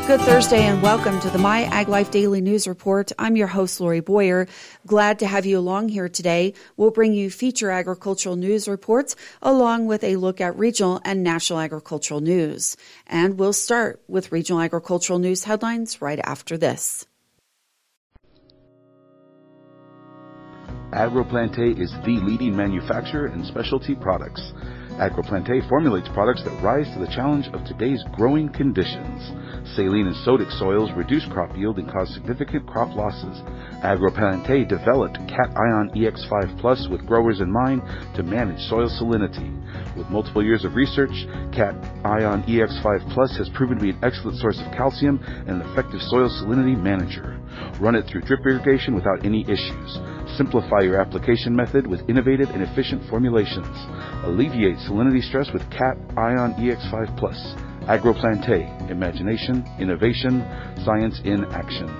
Good Thursday and welcome to the My Ag Life Daily News Report. I'm your host, Lori Boyer. Glad to have you along here today. We'll bring you feature agricultural news reports along with a look at regional and national agricultural news. And we'll start with regional agricultural news headlines right after this. AgroPlante is the leading manufacturer in specialty products. AgroPlante formulates products that rise to the challenge of today's growing conditions. Saline and sodic soils reduce crop yield and cause significant crop losses. AgroPlante developed Cat Ion EX5 Plus with growers in mind to manage soil salinity. With multiple years of research, Cat Ion EX5 Plus has proven to be an excellent source of calcium and an effective soil salinity manager. Run it through drip irrigation without any issues. Simplify your application method with innovative and efficient formulations. Alleviate salinity stress with Cat Ion EX5 Plus. AgroPlante. Imagination, innovation, science in action.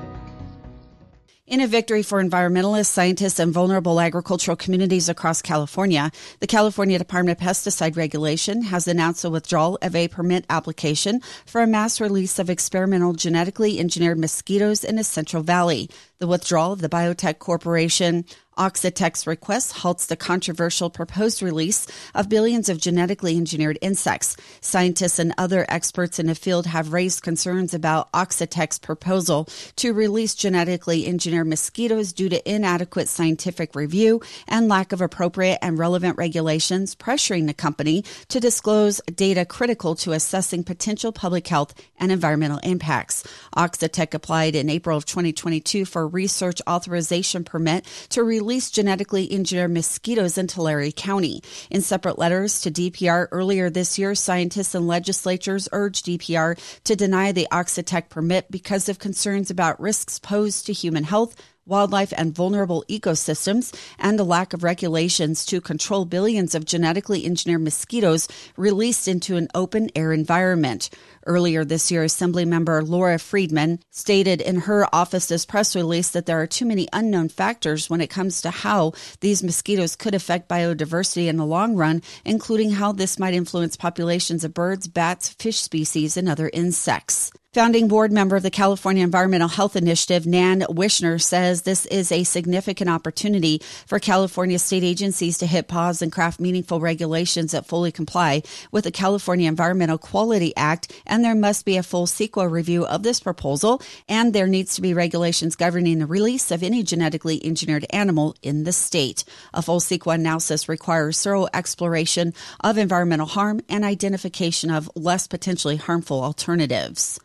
In a victory for environmentalists, scientists, and vulnerable agricultural communities across California, the California Department of Pesticide Regulation has announced the withdrawal of a permit application for a mass release of experimental genetically engineered mosquitoes in the Central Valley. The withdrawal of the biotech corporation Oxitec's request halts the controversial proposed release of billions of genetically engineered insects. Scientists and other experts in the field have raised concerns about Oxitec's proposal to release genetically engineered mosquitoes due to inadequate scientific review and lack of appropriate and relevant regulations, pressuring the company to disclose data critical to assessing potential public health and environmental impacts. Oxitec applied in April of 2022 for a research authorization permit to release genetically engineered mosquitoes in Tulare County. In separate letters to DPR earlier this year, scientists and legislatures urged DPR to deny the Oxitec permit because of concerns about risks posed to human health, wildlife, and vulnerable ecosystems, and a lack of regulations to control billions of genetically engineered mosquitoes released into an open-air environment. Earlier this year, Assemblymember Laura Friedman stated in her office's press release that there are too many unknown factors when it comes to how these mosquitoes could affect biodiversity in the long run, including how this might influence populations of birds, bats, fish species, and other insects. Founding board member of the California Environmental Health Initiative, Nan Wishner, says this is a significant opportunity for California state agencies to hit pause and craft meaningful regulations that fully comply with the California Environmental Quality Act, and there must be a full CEQA review of this proposal, and there needs to be regulations governing the release of any genetically engineered animal in the state. A full CEQA analysis requires thorough exploration of environmental harm and identification of less potentially harmful alternatives.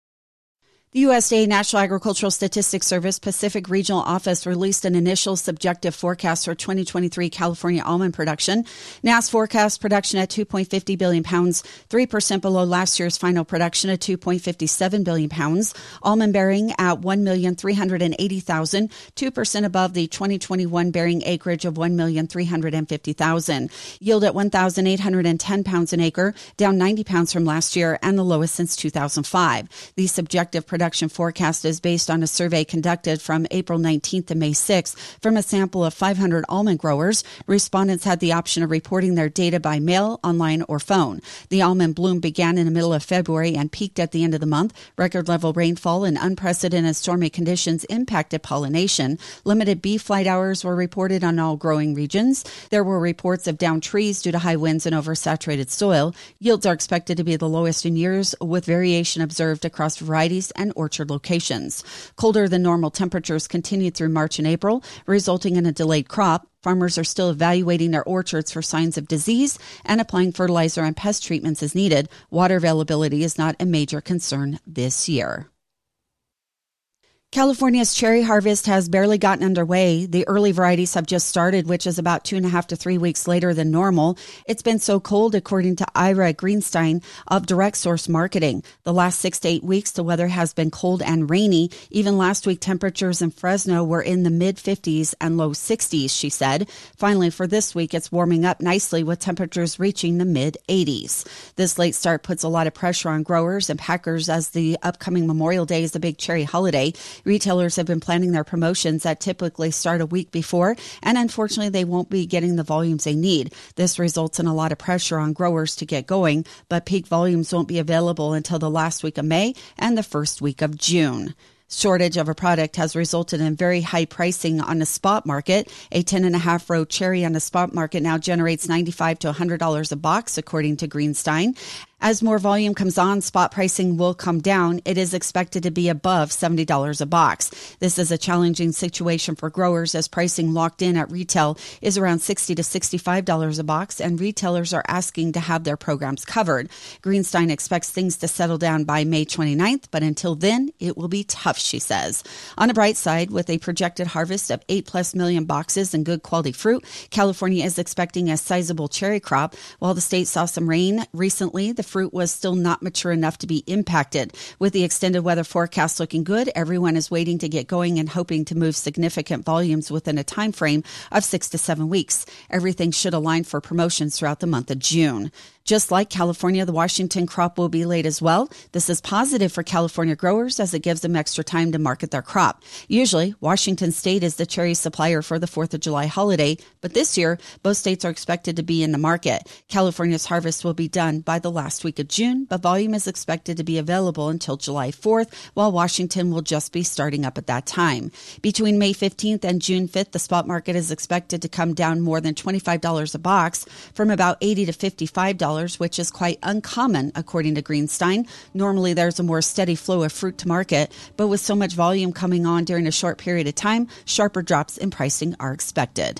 The USDA National Agricultural Statistics Service Pacific Regional Office released an initial subjective forecast for 2023 California almond production. NASS forecast production at 2.50 billion pounds, 3% below last year's final production at 2.57 billion pounds. Almond bearing at 1,380,000, 2% above the 2021 bearing acreage of 1,350,000. Yield at 1,810 pounds an acre, down 90 pounds from last year and the lowest since 2005. The subjective production forecast is based on a survey conducted from April 19th to May 6th from a sample of 500 almond growers. Respondents had the option of reporting their data by mail, online, or phone. The almond bloom began in the middle of February and peaked at the end of the month. Record level rainfall and unprecedented stormy conditions impacted pollination. Limited bee flight hours were reported on all growing regions. There were reports of downed trees due to high winds and oversaturated soil. Yields are expected to be the lowest in years, with variation observed across varieties and orchard locations. Colder than normal temperatures continued through March and April, resulting in a delayed crop. Farmers are still evaluating their orchards for signs of disease and applying fertilizer and pest treatments as needed. Water availability is not a major concern this year. California's cherry harvest has barely gotten underway. The early varieties have just started, which is about 2.5 to 3 weeks later than normal. It's been so cold, according to Ira Greenstein of Direct Source Marketing. The last 6 to 8 weeks, the weather has been cold and rainy. Even last week, temperatures in Fresno were in the mid-50s and low 60s, she said. Finally, for this week, it's warming up nicely with temperatures reaching the mid-80s. This late start puts a lot of pressure on growers and packers as the upcoming Memorial Day is the big cherry holiday. Retailers have been planning their promotions that typically start a week before, and unfortunately they won't be getting the volumes they need. This results in a lot of pressure on growers to get going, but peak volumes won't be available until the last week of May and the first week of June. Shortage of a product has resulted in very high pricing on the spot market. A 10.5 row cherry on the spot market now generates $95 to $100 a box, according to Greenstein. As more volume comes on, spot pricing will come down. It is expected to be above $70 a box. This is a challenging situation for growers as pricing locked in at retail is around $60 to $65 a box, and retailers are asking to have their programs covered. Greenstein expects things to settle down by May 29th, but until then, it will be tough, she says. On the bright side, with a projected harvest of 8+ million boxes and good quality fruit, California is expecting a sizable cherry crop. While the state saw some rain recently, the fruit was still not mature enough to be impacted. With the extended weather forecast looking good, everyone is waiting to get going and hoping to move significant volumes within a time frame of 6 to 7 weeks. Everything should align for promotions throughout the month of June. Just like California, the Washington crop will be late as well. This is positive for California growers as it gives them extra time to market their crop. Usually, Washington State is the cherry supplier for the 4th of July holiday, but this year, both states are expected to be in the market. California's harvest will be done by the last week of June, but volume is expected to be available until July 4th, while Washington will just be starting up at that time. Between May 15th and June 5th, the spot market is expected to come down more than $25 a box from about $80 to $55, which is quite uncommon, according to Greenstein. Normally, there's a more steady flow of fruit to market, but with so much volume coming on during a short period of time, sharper drops in pricing are expected.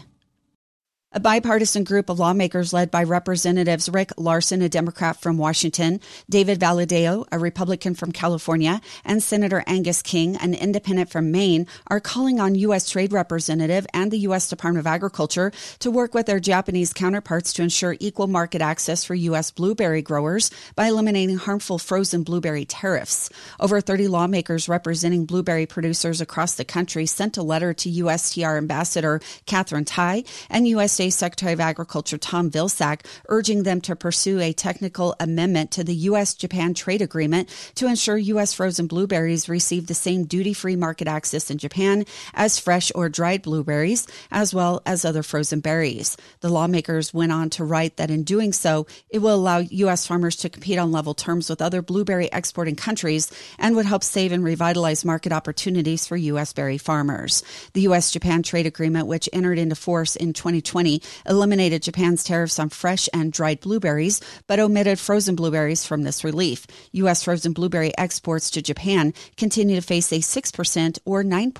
A bipartisan group of lawmakers led by Representatives Rick Larsen, a Democrat from Washington, David Valadao, a Republican from California, and Senator Angus King, an independent from Maine, are calling on U.S. Trade Representative and the U.S. Department of Agriculture to work with their Japanese counterparts to ensure equal market access for U.S. blueberry growers by eliminating harmful frozen blueberry tariffs. Over 30 lawmakers representing blueberry producers across the country sent a letter to USTR Ambassador Catherine Tai and USDA Secretary of Agriculture Tom Vilsack, urging them to pursue a technical amendment to the U.S.-Japan trade agreement to ensure U.S. frozen blueberries receive the same duty-free market access in Japan as fresh or dried blueberries, as well as other frozen berries. The lawmakers went on to write that in doing so, it will allow U.S. farmers to compete on level terms with other blueberry exporting countries and would help save and revitalize market opportunities for U.S. berry farmers. The U.S.-Japan trade agreement, which entered into force in 2020, eliminated Japan's tariffs on fresh and dried blueberries, but omitted frozen blueberries from this relief. U.S. frozen blueberry exports to Japan continue to face a 6% or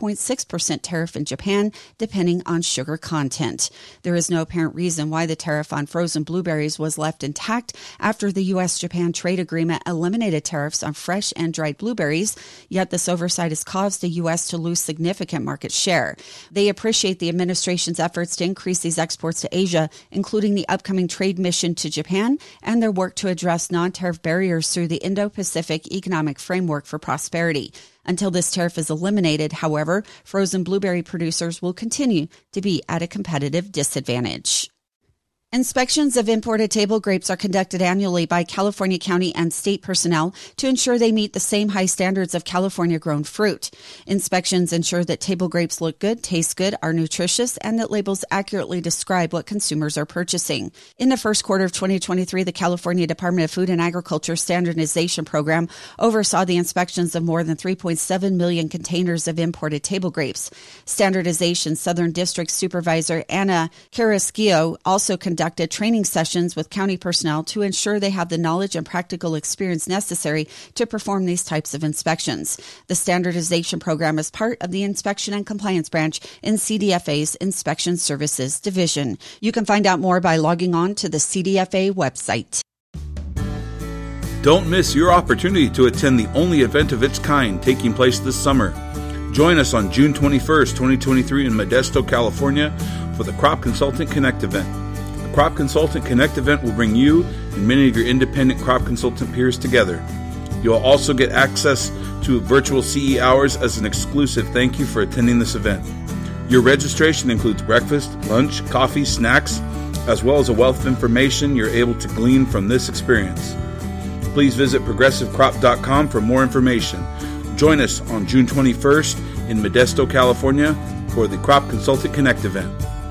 9.6% tariff in Japan, depending on sugar content. There is no apparent reason why the tariff on frozen blueberries was left intact after the U.S.-Japan trade agreement eliminated tariffs on fresh and dried blueberries, yet this oversight has caused the U.S. to lose significant market share. They appreciate the administration's efforts to increase these exports to Asia, including the upcoming trade mission to Japan and their work to address non-tariff barriers through the Indo-Pacific Economic Framework for Prosperity. Until this tariff is eliminated, however, frozen blueberry producers will continue to be at a competitive disadvantage. Inspections of imported table grapes are conducted annually by California county and state personnel to ensure they meet the same high standards of California-grown fruit. Inspections ensure that table grapes look good, taste good, are nutritious, and that labels accurately describe what consumers are purchasing. In the first quarter of 2023, the California Department of Food and Agriculture Standardization Program oversaw the inspections of more than 3.7 million containers of imported table grapes. Standardization Southern District Supervisor Anna Carrasquillo also conducted training sessions with county personnel to ensure they have the knowledge and practical experience necessary to perform these types of inspections. The standardization program is part of the Inspection and Compliance Branch in CDFA's Inspection Services Division. You can find out more by logging on to the CDFA website. Don't miss your opportunity to attend the only event of its kind taking place this summer. Join us on June 21st, 2023 in Modesto, California for the Crop Consultant Connect event. The Crop Consultant Connect event will bring you and many of your independent crop consultant peers together. You'll also get access to virtual CE hours as an exclusive thank you for attending this event. Your registration includes breakfast, lunch, coffee, snacks, as well as a wealth of information you're able to glean from this experience. Please visit progressivecrop.com for more information. Join us on June 21st in Modesto, California for the Crop Consultant Connect event.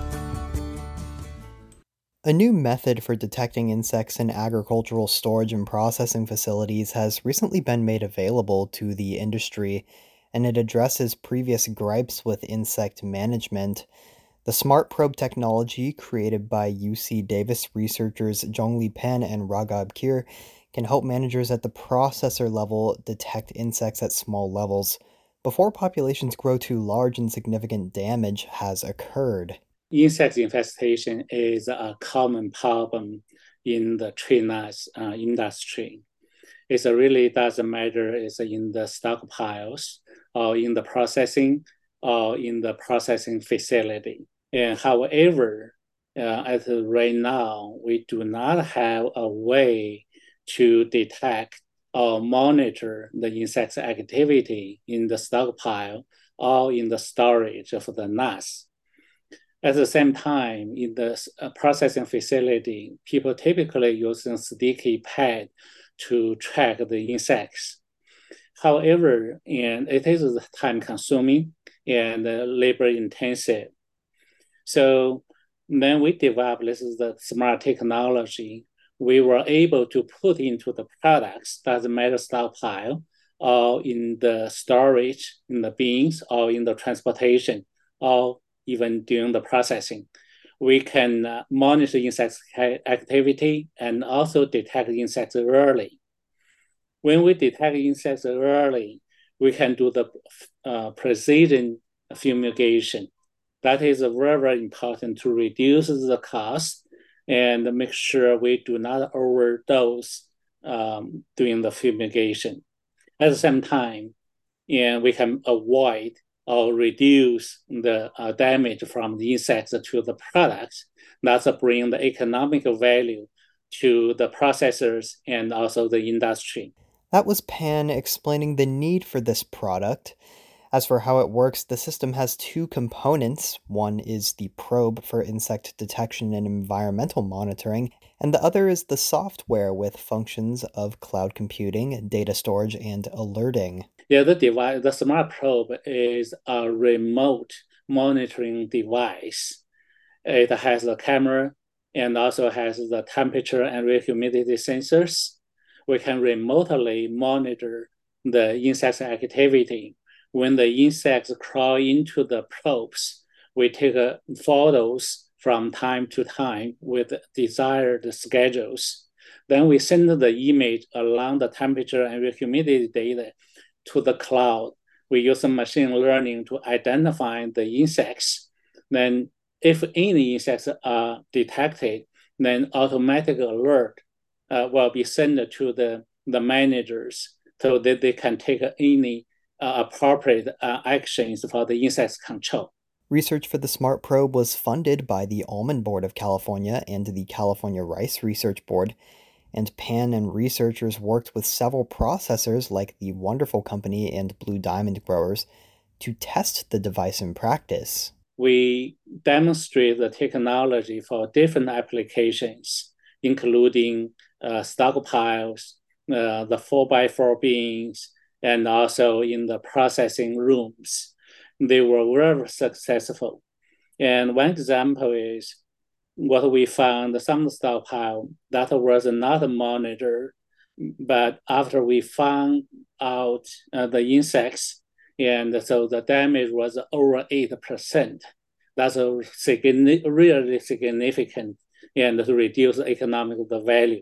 A new method for detecting insects in agricultural storage and processing facilities has recently been made available to the industry, and it addresses previous gripes with insect management. The Smart Probe technology, created by UC Davis researchers Zhongli Pan and Raghab Kir, can help managers at the processor level detect insects at small levels before populations grow too large and significant damage has occurred. Insect infestation is a common problem in the tree nuts industry. It really doesn't matter it's in the stockpiles or in the processing or in the processing facility. And however, as of right now, we do not have a way to detect or monitor the insect activity in the stockpile or in the storage of the nuts. At the same time, in the processing facility, people typically use a sticky pad to track the insects. However, and it is time consuming and labor intensive. So then we developed this is the smart technology. We were able to put into the products, doesn't matter stockpile, or in the storage, in the bins, or in the transportation, or even during the processing. We can monitor insect activity and also detect insects early. When we detect insects early, we can do the precision fumigation. That is very, very important to reduce the cost and make sure we do not overdose during the fumigation. At the same time, and we can avoid or reduce the damage from the insects to the products. That's bring the economic value to the processors and also the industry. That was Pan explaining the need for this product. As for how it works, the system has two components. One is the probe for insect detection and environmental monitoring, and the other is the software with functions of cloud computing, data storage, and alerting. Yeah, the Smart Probe is a remote monitoring device. It has a camera and also has the temperature and humidity sensors. We can remotely monitor the insect activity. When the insects crawl into the probes, we take photos from time to time with desired schedules. Then we send the image along the temperature and humidity data to the cloud. We use some machine learning to identify the insects. Then if any insects are detected, then automatic alert will be sent to the managers so that they can take any appropriate actions for the insect control. Research for the Smart Probe was funded by the Almond Board of California and the California Rice Research Board, and Pan and researchers worked with several processors like the Wonderful Company and Blue Diamond Growers to test the device in practice. We demonstrate the technology for different applications, including stockpiles, the 4x4 bins, and also in the processing rooms. They were very successful. And one example is what we found, some stockpile that was not monitored, but after we found out the insects, and so the damage was over 8%. That's really significant and to reduce the economic value.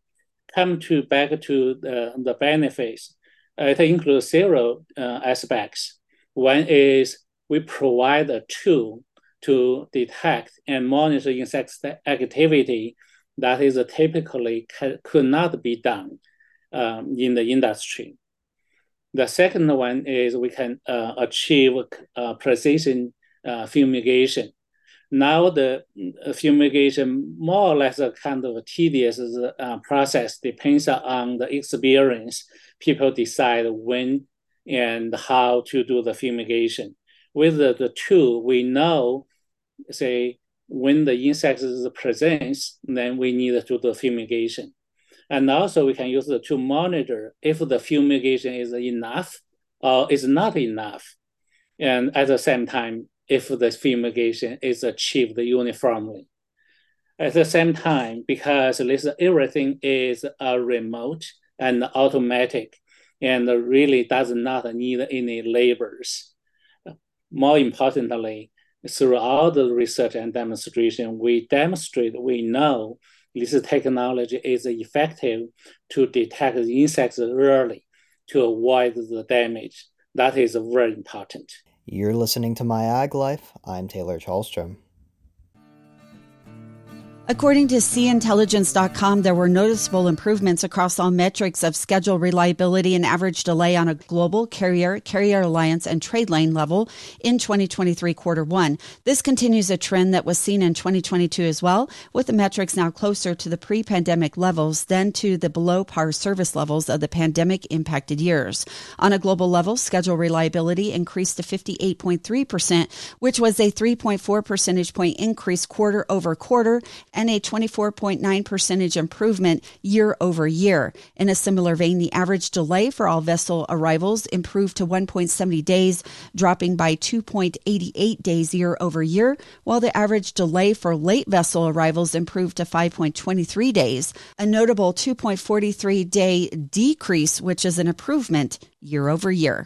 Back to the benefits. It includes several aspects. One is we provide a tool to detect and monitor insect activity that is typically could not be done in the industry. The second one is we can achieve precision fumigation. Now the fumigation more or less a kind of a tedious process, depends on the experience. People decide when and how to do the fumigation. With the tool, we know, say, when the insect is present, then we need to do the fumigation. And also we can use the to monitor if the fumigation is enough or is not enough. and at the same time, if the fumigation is achieved uniformly. At the same time, because everything is remote and automatic and really does not need any labors. More importantly, throughout the research and demonstration, we know this technology is effective to detect the insects early to avoid the damage. That is very important. You're listening to My Ag Life. I'm Taylor Charlstrom. According to SeaIntelligence.com, there were noticeable improvements across all metrics of schedule reliability and average delay on a global carrier alliance, and trade lane level in 2023 quarter one. This continues a trend that was seen in 2022 as well, with the metrics now closer to the pre-pandemic levels than to the below-par service levels of the pandemic-impacted years. On a global level, schedule reliability increased to 58.3%, which was a 3.4 percentage point increase quarter over quarter, and a 24.9 percentage improvement year over year. In a similar vein, the average delay for all vessel arrivals improved to 1.70 days, dropping by 2.88 days year over year, while the average delay for late vessel arrivals improved to 5.23 days, a notable 2.43 day decrease, which is an improvement year over year.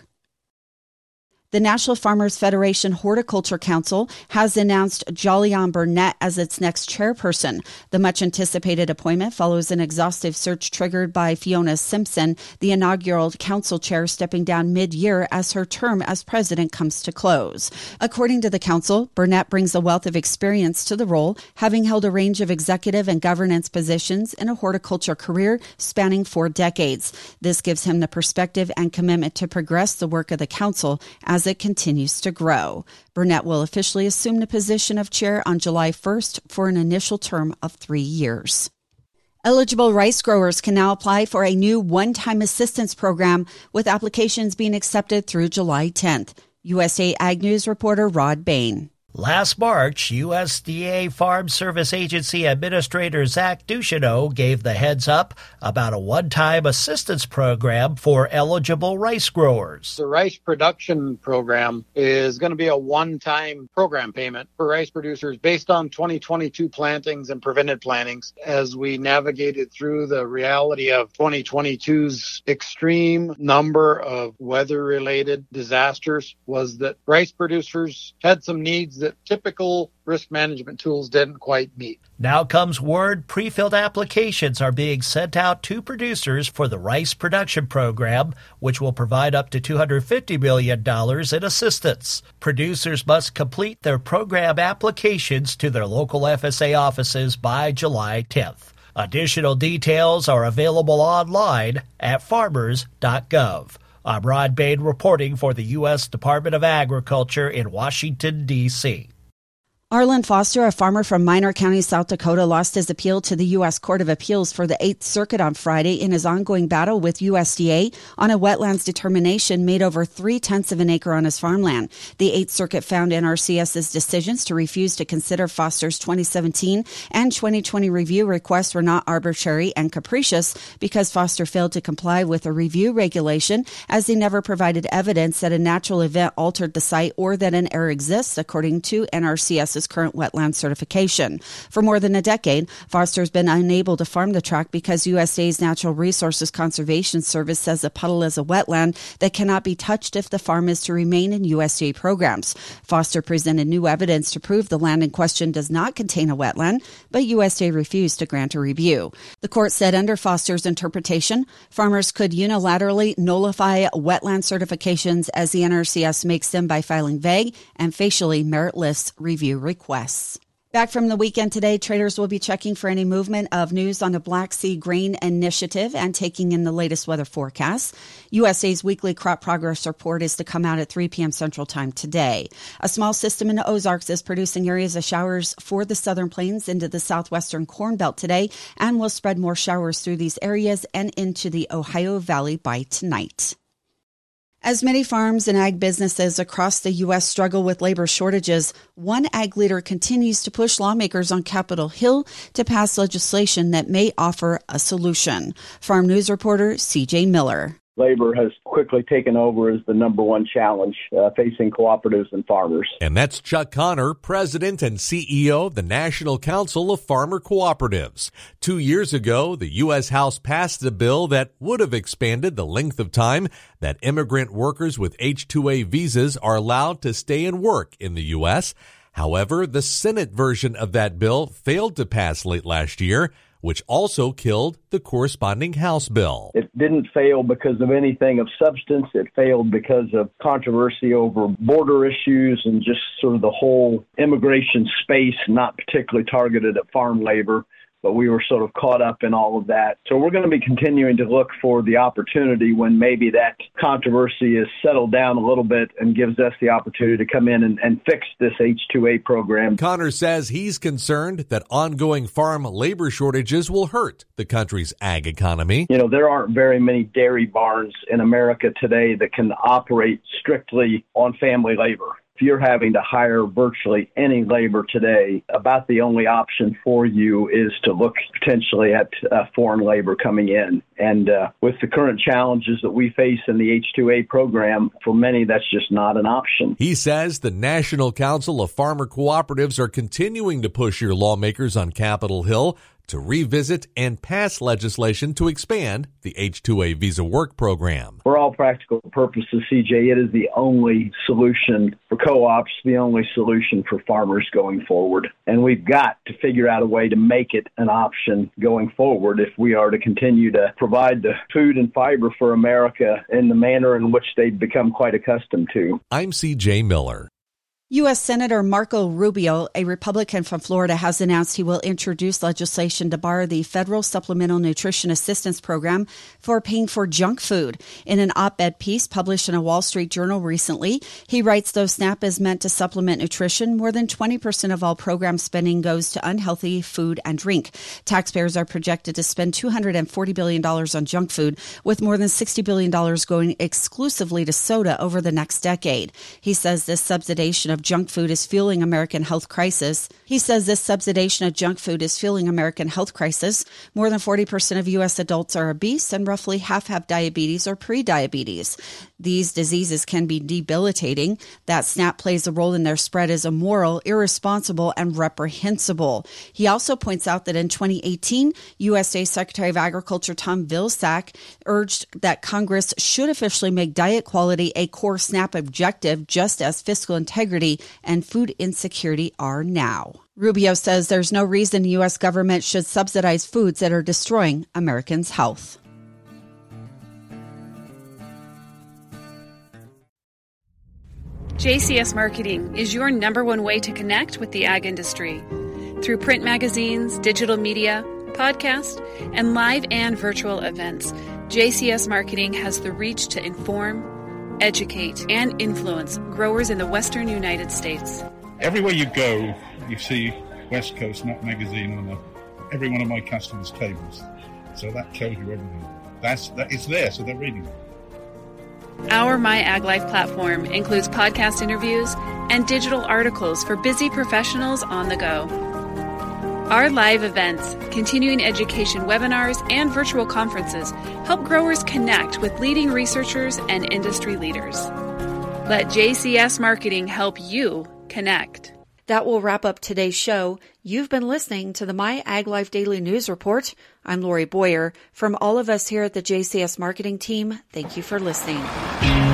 The National Farmers Federation Horticulture Council has announced Jolyon Burnett as its next chairperson. The much-anticipated appointment follows an exhaustive search triggered by Fiona Simpson, the inaugural council chair, stepping down mid-year as her term as president comes to close. According to the council, Burnett brings a wealth of experience to the role, having held a range of executive and governance positions in a horticulture career spanning 4 decades. This gives him the perspective and commitment to progress the work of the council as it continues to grow. Burnett will officially assume the position of chair on July 1st for an initial term of 3 years. Eligible rice growers can now apply for a new one-time assistance program, with applications being accepted through July 10th. USA Ag News reporter Rod Bain. Last March, USDA Farm Service Agency Administrator Zach Ducheneau gave the heads up about a one-time assistance program for eligible rice growers. The rice production program is going to be a one-time program payment for rice producers based on 2022 plantings and prevented plantings. As we navigated through the reality of 2022's extreme number of weather-related disasters, was that rice producers had some needs that typical risk management tools didn't quite meet. Now comes word pre-filled applications are being sent out to producers for the rice production program, which will provide up to $250 million in assistance. Producers must complete their program applications to their local FSA offices by July 10th. Additional details are available online at farmers.gov. I'm Rod Bain reporting for the U.S. Department of Agriculture in Washington, D.C. Arlen Foster, a farmer from Minor County, South Dakota, lost his appeal to the U.S. Court of Appeals for the 8th Circuit on Friday in his ongoing battle with USDA on a wetlands determination made over 0.3 of an acre on his farmland. The 8th Circuit found NRCS's decisions to refuse to consider Foster's 2017 and 2020 review requests were not arbitrary and capricious because Foster failed to comply with a review regulation, as he never provided evidence that a natural event altered the site or that an error exists, according to NRCS's current wetland certification. For more than a decade, Foster's been unable to farm the tract because USDA's Natural Resources Conservation Service says the puddle is a wetland that cannot be touched if the farm is to remain in USDA programs. Foster presented new evidence to prove the land in question does not contain a wetland, but USDA refused to grant a review. The court said under Foster's interpretation, farmers could unilaterally nullify wetland certifications as the NRCS makes them by filing vague and facially meritless review requests. Back from the weekend today, traders will be checking for any movement of news on the Black Sea Grain Initiative and taking in the latest weather forecasts. USDA's weekly crop progress report is to come out at 3 p.m. Central Time today. A small system in the Ozarks is producing areas of showers for the southern plains into the southwestern Corn Belt today and will spread more showers through these areas and into the Ohio Valley by tonight. As many farms and ag businesses across the U.S. struggle with labor shortages, one ag leader continues to push lawmakers on Capitol Hill to pass legislation that may offer a solution. Farm News reporter C.J. Miller. labor has quickly taken over as the number one challenge facing cooperatives and farmers. And that's Chuck Connor, President and CEO of the National Council of Farmer Cooperatives. 2 years ago, the U.S. House passed a bill that would have expanded the length of time that immigrant workers with H-2A visas are allowed to stay and work in the U.S. However, the Senate version of that bill failed to pass late last year, which also killed the corresponding House bill. It didn't fail because of anything of substance. It failed because of controversy over border issues and just sort of the whole immigration space, not particularly targeted at farm labor. But we were sort of caught up in all of that. So we're going to be continuing to look for the opportunity when maybe that controversy is settled down a little bit and gives us the opportunity to come in and fix this H-2A program. Connor says he's concerned that ongoing farm labor shortages will hurt the country's ag economy. You know, there aren't very many dairy barns in America today that can operate strictly on family labor. If you're having to hire virtually any labor today, about the only option for you is to look potentially at foreign labor coming in. And with the current challenges that we face in the H-2A program, for many, that's just not an option. He says the National Council of Farmer Cooperatives are continuing to push your lawmakers on Capitol Hill to revisit and pass legislation to expand the H-2A visa work program. For all practical purposes, CJ, it is the only solution for co-ops, the only solution for farmers going forward. And we've got to figure out a way to make it an option going forward if we are to continue to provide the food and fiber for America in the manner in which they've become quite accustomed to. I'm CJ Miller. U.S. Senator Marco Rubio, a Republican from Florida, has announced he will introduce legislation to bar the federal Supplemental Nutrition Assistance Program for paying for junk food. In an op-ed piece published in a Wall Street Journal recently, he writes, though SNAP is meant to supplement nutrition, more than 20% of all program spending goes to unhealthy food and drink. Taxpayers are projected to spend $240 billion on junk food, with more than $60 billion going exclusively to soda over the next decade. He says this subsidization of junk food is fueling American health crisis. More than 40% of U.S. adults are obese and roughly half have diabetes or prediabetes. These diseases can be debilitating. That SNAP plays a role in their spread is immoral, irresponsible, and reprehensible. He also points out that in 2018, USDA Secretary of Agriculture Tom Vilsack urged that Congress should officially make diet quality a core SNAP objective, just as fiscal integrity and food insecurity are now. Rubio says there's no reason the U.S. government should subsidize foods that are destroying Americans' health. JCS Marketing is your number one way to connect with the ag industry. Through print magazines, digital media, podcast, and live and virtual events, JCS Marketing has the reach to inform, educate, and influence growers in the western United States. Everywhere you go, you see West Coast Nut Magazine on every one of my customers' tables. So that tells you everything. It's there, so they're reading it. Our My Ag Life platform includes podcast interviews and digital articles for busy professionals on the go. Our live events, continuing education webinars, and virtual conferences help growers connect with leading researchers and industry leaders. Let JCS Marketing help you connect. That will wrap up today's show. You've been listening to the My Ag Life Daily News Report. I'm Lori Boyer. From all of us here at the JCS Marketing team, thank you for listening.